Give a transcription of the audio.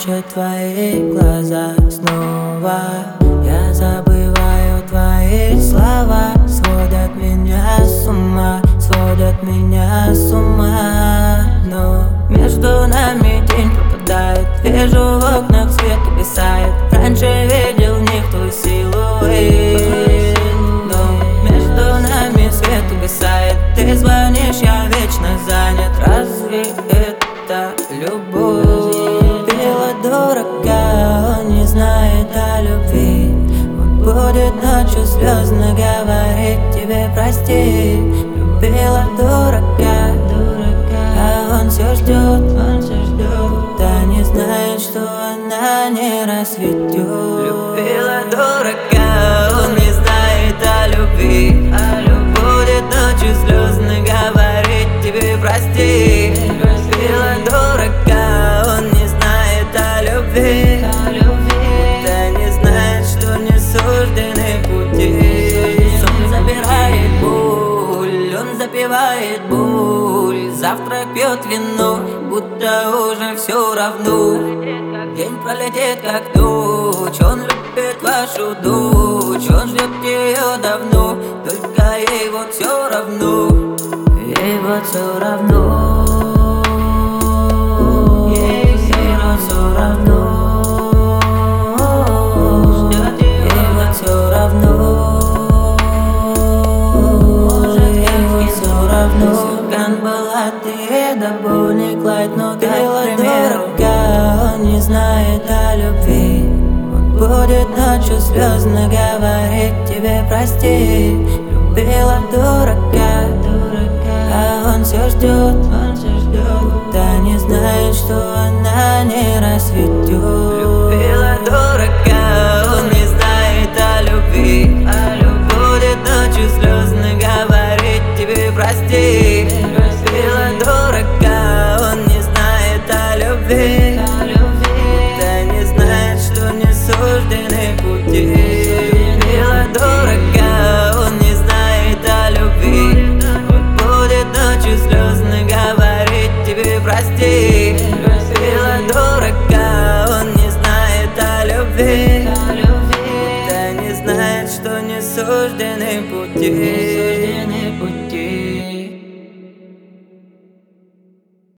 прячут твои глаза снова. Я забываю твои слова, сводят меня с ума, сводят меня с ума. Но между нами день пропадает, вижу в окнах свет угасает. Раньше видел в них твой силуэт, но между нами свет угасает. Ты звонишь, я вечно занят. Разве это любовь? Пила дурака, он не знает о любви. Он будет ночью слезно говорить тебе прости. Любила дурака, а он все ждет, будто не знает, что она не расцветет. Любила дурака, он не знает о любви. Будет ночью слезно говорить тебе прости. Любила дурака, он не знает о любви. Да не знает, что не суждены пути. Сон забирает боль, он запивает боль. Завтрак пьет вино, будто уже все равно. День пролетит как ночь, он любит вашу дочь. Он ждет ее давно, только ей вот все равно. Ей вот все равно. Ей все равно. Ей вот все равно. Ей вот все равно. Сюркан была ты, да Бонни Клайд, но ты дурака. Он не знает о любви. Он будет ночью слезно говорить тебе прости. Любила дурака, а он все ждет, будто не знает, что она не расцветет. Любила дурака, он не знает о любви. Будет ночью слезно говорить тебе прости. Любила дурака, он не знает о любви. Да не знает, что не суждены пути. Любила дурака, он не знает о любви. Будет ночью слезно говорить тебе прости.